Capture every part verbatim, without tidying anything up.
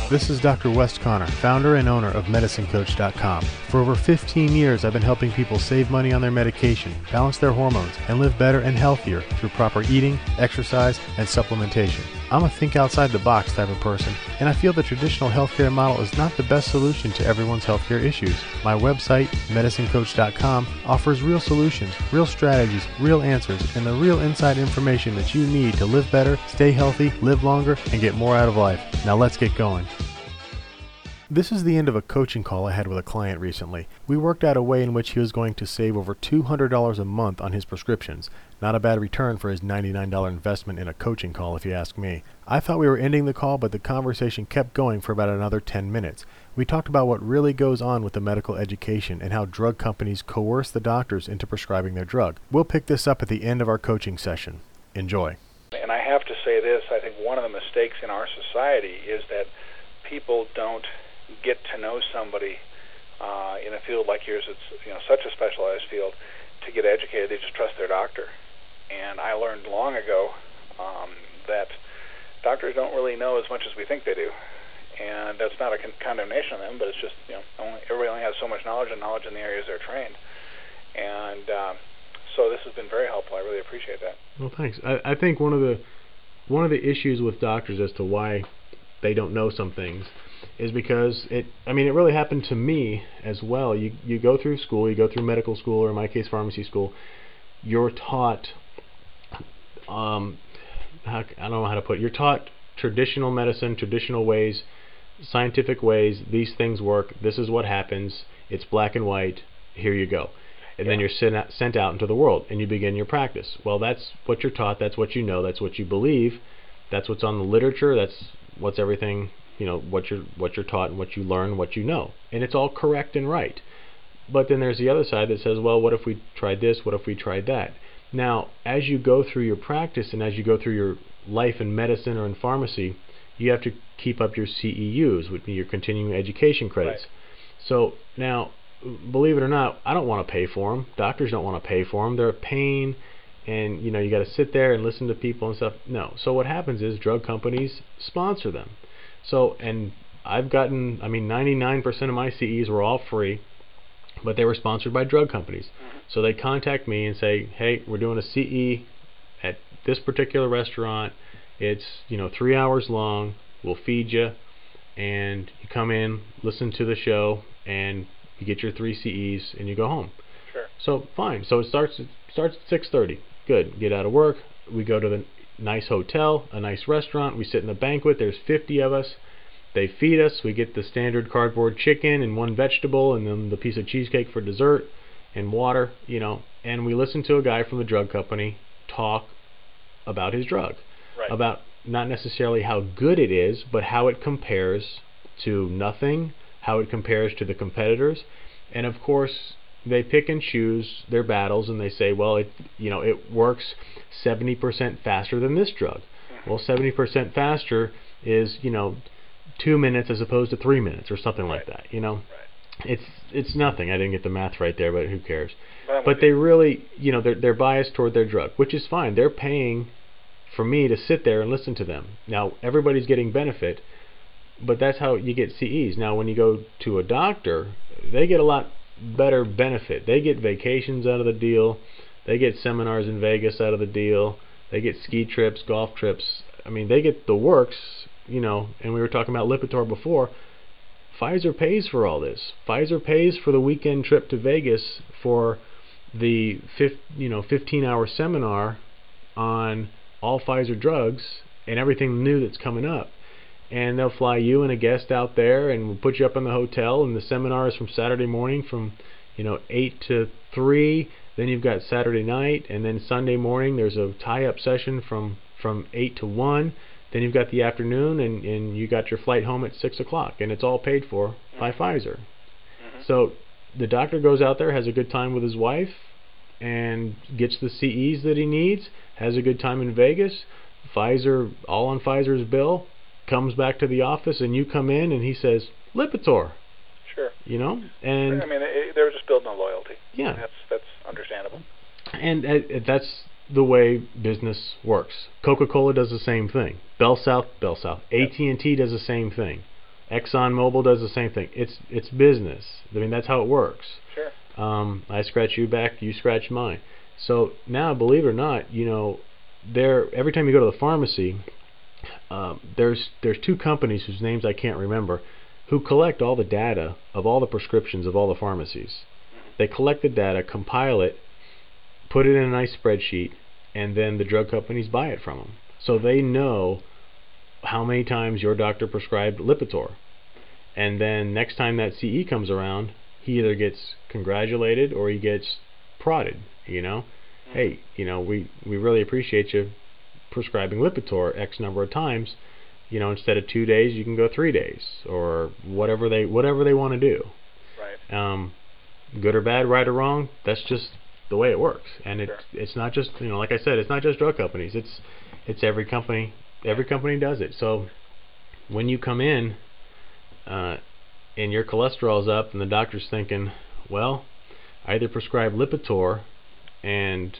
This is Doctor Wes Connor, founder and owner of medicine coach dot com. For over fifteen years, I've been helping people save money on their medication, balance their hormones, and live better and healthier through proper eating, exercise, and supplementation. I'm a think outside the box type of person, and I feel the traditional healthcare model is not the best solution to everyone's healthcare issues. My website, medicine coach dot com, offers real solutions, real strategies, real answers, and the real inside information that you need to live better, stay healthy, live longer, and get more out of life. Now let's get going. This is the end of a coaching call I had with a client recently. We worked out a way in which he was going to save over two hundred dollars a month on his prescriptions. Not a bad return for his ninety-nine dollars investment in a coaching call, if you ask me. I thought we were ending the call, but the conversation kept going for about another ten minutes. We talked about what really goes on with the medical education and how drug companies coerce the doctors into prescribing their drug. We'll pick this up at the end of our coaching session. Enjoy. And I have to say this, I think one of the mistakes in our society is that people don't get to know somebody uh, in a field like yours. It's you know such a specialized field. To get educated, they just trust their doctor. And I learned long ago um, that doctors don't really know as much as we think they do. And that's not a con- condemnation of them, but it's just you know only, everybody only has so much knowledge and knowledge in the areas they're trained. And uh, so this has been very helpful. I really appreciate that. Well, thanks. I, I think one of the one of the issues with doctors as to why they don't know some things is because it, I mean, it really happened to me as well. You you go through school, you go through medical school, or in my case, pharmacy school. You're taught, um, how, I don't know how to put it. You're taught traditional medicine, traditional ways, scientific ways. These things work. This is what happens. It's black and white. Here you go. And yeah. Then you're sent out, sent out into the world, and you begin your practice. Well, that's what you're taught. That's what you know. That's what you believe. That's what's on the literature. That's what's everything. You know what you're what you're taught and what you learn, what you know, and it's all correct and right. But then there's the other side that says, well, what if we tried this? What if we tried that? Now, as you go through your practice and as you go through your life in medicine or in pharmacy, you have to keep up your C E Us, which means your continuing education credits. Right. So now, believe it or not, I don't want to pay for them. Doctors don't want to pay for them. They're a pain, and you know you got to sit there and listen to people and stuff. No. So what happens is drug companies sponsor them. So, and I've gotten, I mean, ninety-nine percent of my C Es were all free, but they were sponsored by drug companies. Mm-hmm. So they contact me and say, hey, we're doing a C E at this particular restaurant. It's, you know, three hours long. We'll feed you, and you come in, listen to the show, and you get your three C Es, and you go home. Sure. So, fine. So it starts, it starts at six thirty. Good. Get out of work. We go to the nice hotel, a nice restaurant. We sit in a banquet. There's fifty of us. They feed us. We get the standard cardboard chicken and one vegetable, and then the piece of cheesecake for dessert and water, you know. And we listen to a guy from the drug company talk about his drug, right. About not necessarily how good it is, but how it compares to nothing, how it compares to the competitors, and of course they pick and choose their battles, and they say, well, it you know it works seventy percent faster than this drug. Mm-hmm. Well, seventy percent faster is you know two minutes as opposed to three minutes or something right. like that. You know, right. it's it's nothing. I didn't get the math right there, but who cares? Well, but they really you know they're they're biased toward their drug, which is fine. They're paying for me to sit there and listen to them. Now everybody's getting benefit, but that's how you get C Es. Now when you go to a doctor, they get a lot better benefit. They get vacations out of the deal. They get seminars in Vegas out of the deal. They get ski trips, golf trips. I mean, they get the works, you know, and we were talking about Lipitor before. Pfizer pays for all this. Pfizer pays for the weekend trip to Vegas for the fifth, you know, fifteen-hour seminar on all Pfizer drugs and everything new that's coming up. And they'll fly you and a guest out there, and we'll put you up in the hotel, and the seminar is from Saturday morning from, you know, eight to three. Then you've got Saturday night, and then Sunday morning there's a tie-up session from, from eight to one. Then you've got the afternoon, and, and you got your flight home at six o'clock, and it's all paid for by Pfizer. Mm-hmm. So the doctor goes out there, has a good time with his wife, and gets the C Es that he needs, has a good time in Vegas. Pfizer, all on Pfizer's bill. Comes back to the office, and you come in, and he says, Lipitor. Sure. You know? And I mean, they, they were just building a loyalty. Yeah. That's that's understandable. And uh, that's the way business works. Coca-Cola does the same thing. Bell South, Bell South. A T and T does the same thing. ExxonMobil does the same thing. It's it's business. I mean, that's how it works. Sure. Um, I scratch you back, you scratch mine. So now, believe it or not, you know, there every time you go to the pharmacy, um, there's there's two companies whose names I can't remember, who collect all the data of all the prescriptions of all the pharmacies. They collect the data, compile it, put it in a nice spreadsheet, and then the drug companies buy it from them. So they know how many times your doctor prescribed Lipitor. And then next time that C E comes around, he either gets congratulated or he gets prodded, you know. Mm-hmm. Hey, you know, we, we really appreciate you prescribing Lipitor X number of times. You know, instead of two days, you can go three days, or whatever they whatever they want to do. Right. Um, good or bad, right or wrong, that's just the way it works. And it's sure. it's not just, you know, like I said, it's not just drug companies. It's it's every company. Every company does it. So when you come in uh, and your cholesterol's up, and the doctor's thinking, well, I either prescribe Lipitor and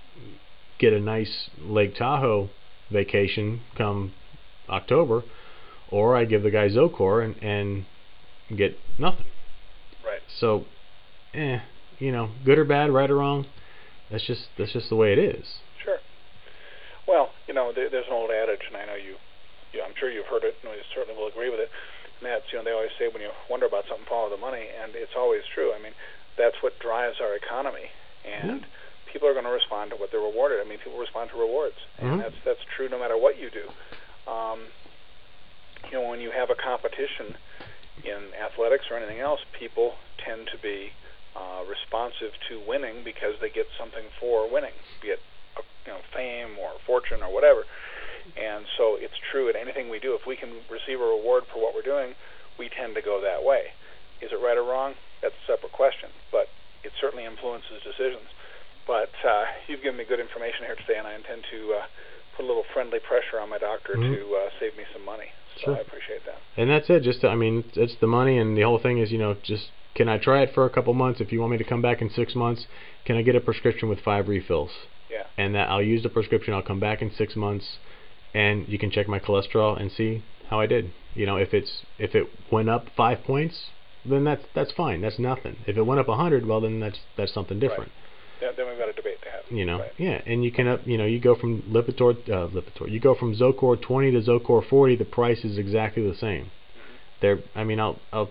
get a nice Lake Tahoe vacation come October, or I give the guy Zocor and, and get nothing. Right. So, eh, you know, good or bad, right or wrong, that's just that's just the way it is. Sure. Well, you know, there, there's an old adage, and I know you, you, I'm sure you've heard it, and you certainly will agree with it. And that's, you know, they always say when you wonder about something, follow the money, and it's always true. I mean, that's what drives our economy, and mm-hmm. people are going to respond to what they're rewarded. I mean, people respond to rewards, and mm-hmm. that's that's true no matter what you do. Um, you know, when you have a competition in athletics or anything else, people tend to be uh, responsive to winning because they get something for winning, be it you know, fame or fortune or whatever. And so it's true at anything we do. If we can receive a reward for what we're doing, we tend to go that way. Is it right or wrong? That's a separate question, but it certainly influences decisions. But uh, you've given me good information here today, and I intend to uh, put a little friendly pressure on my doctor mm-hmm. to uh, save me some money. So sure. I appreciate that. And that's it. Just to, I mean, it's the money, and the whole thing is, you know, just can I try it for a couple months? If you want me to come back in six months, can I get a prescription with five refills? Yeah. And that I'll use the prescription. I'll come back in six months, and you can check my cholesterol and see how I did. You know, if it's if it went up five points, then that's that's fine. That's nothing. If it went up a hundred, well, then that's that's something different. Right. Then we've got a debate to have. You know, right. yeah, and you can up. You know, you go from Lipitor, uh, Lipitor. You go from Zocor twenty to Zocor forty. The price is exactly the same. Mm-hmm. They're. I mean, I'll I'll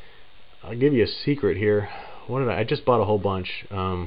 I'll give you a secret here. What did I? I just bought a whole bunch um,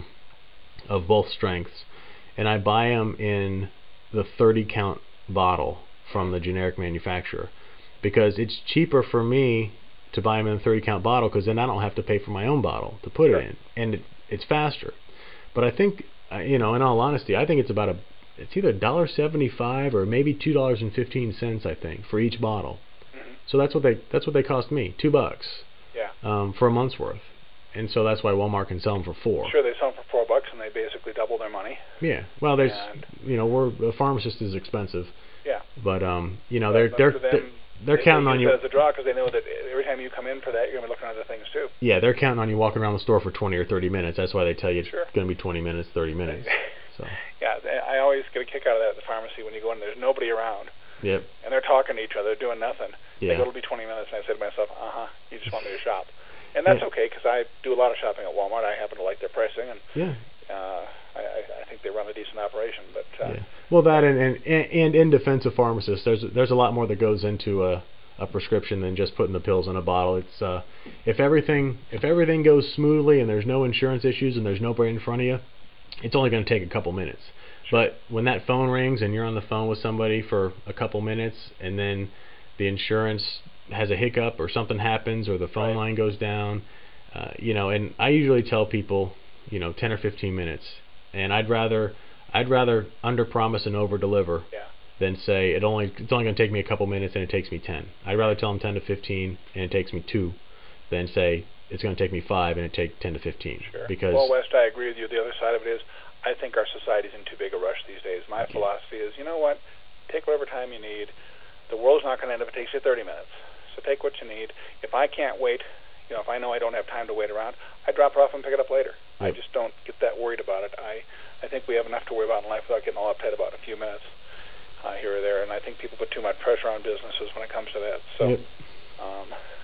of both strengths. And I buy them in the thirty count bottle from the generic manufacturer because it's cheaper for me to buy them in a thirty count bottle because then I don't have to pay for my own bottle to put sure. it in, and it, it's faster. But I think, uh, you know, in all honesty, I think it's about a, it's either one dollar seventy-five or maybe two dollars and fifteen cents. I think for each bottle. Mm-hmm. So that's what they that's what they cost me, two bucks. Yeah. Um, for a month's worth. And so that's why Walmart can sell them for four. Sure, they sell them for four bucks, and they basically double their money. Yeah, well, there's, and you know, we're a pharmacist is expensive. Yeah. But um, you know, but, they're but they're them, they're, they're they counting on you as a draw because they know that every time you come in for that, you're gonna be looking at other things too. Yeah, they're counting on you walking around the store for twenty or thirty minutes. That's why they tell you it's sure. going to be twenty minutes, thirty minutes. So. Yeah, I always get a kick out of that at the pharmacy when you go in. There's nobody around. Yep. And they're talking to each other, doing nothing. Yeah. They go, it'll be twenty minutes, and I say to myself, uh huh, you just want me to shop. And that's yeah. okay, because I do a lot of shopping at Walmart. I happen to like their pricing, and yeah. uh, I, I think they run a decent operation. But uh, yeah. Well, that and, and and in defense of pharmacists, there's there's a lot more that goes into a, a prescription than just putting the pills in a bottle. It's uh, if everything if everything goes smoothly and there's no insurance issues and there's nobody in front of you, it's only going to take a couple minutes. Sure. But when that phone rings and you're on the phone with somebody for a couple minutes, and then the insurance has a hiccup or something happens or the phone right. line goes down, uh, you know, and I usually tell people, you know, ten or fifteen minutes, and I'd rather I'd rather under promise and over deliver yeah. than say it only it's only going to take me a couple minutes and it takes me ten. I'd rather tell them ten to fifteen and it takes me two than say it's going to take me five and it takes ten to fifteen. Sure. Because well, West, I agree with you. The other side of it is I think our society's in too big a rush these days. My okay. philosophy is, you know what, take whatever time you need. The world's not going to end if it takes you thirty minutes. So take what you need. If I can't wait, you know, if I know I don't have time to wait around, I drop it off and pick it up later. Yep. I just don't get that worried about it. I, I think we have enough to worry about in life without getting all uptight about a few minutes uh, here or there. And I think people put too much pressure on businesses when it comes to that. So yep. um,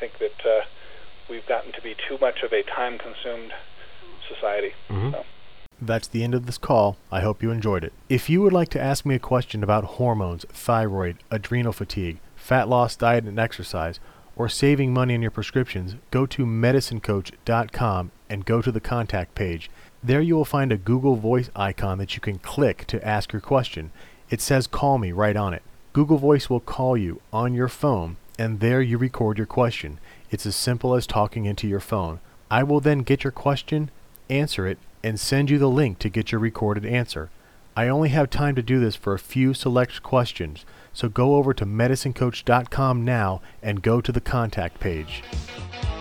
think that uh, we've gotten to be too much of a time-consumed society. Mm-hmm. So. That's the end of this call. I hope you enjoyed it. If you would like to ask me a question about hormones, thyroid, adrenal fatigue, fat loss, diet, and exercise, or saving money on your prescriptions, go to medicine coach dot com and go to the contact page. There you will find a Google Voice icon that you can click to ask your question. It says call me right on it. Google Voice will call you on your phone, and there you record your question. It's as simple as talking into your phone. I will then get your question, answer it, and send you the link to get your recorded answer. I only have time to do this for a few select questions, so go over to medicine coach dot com now and go to the contact page.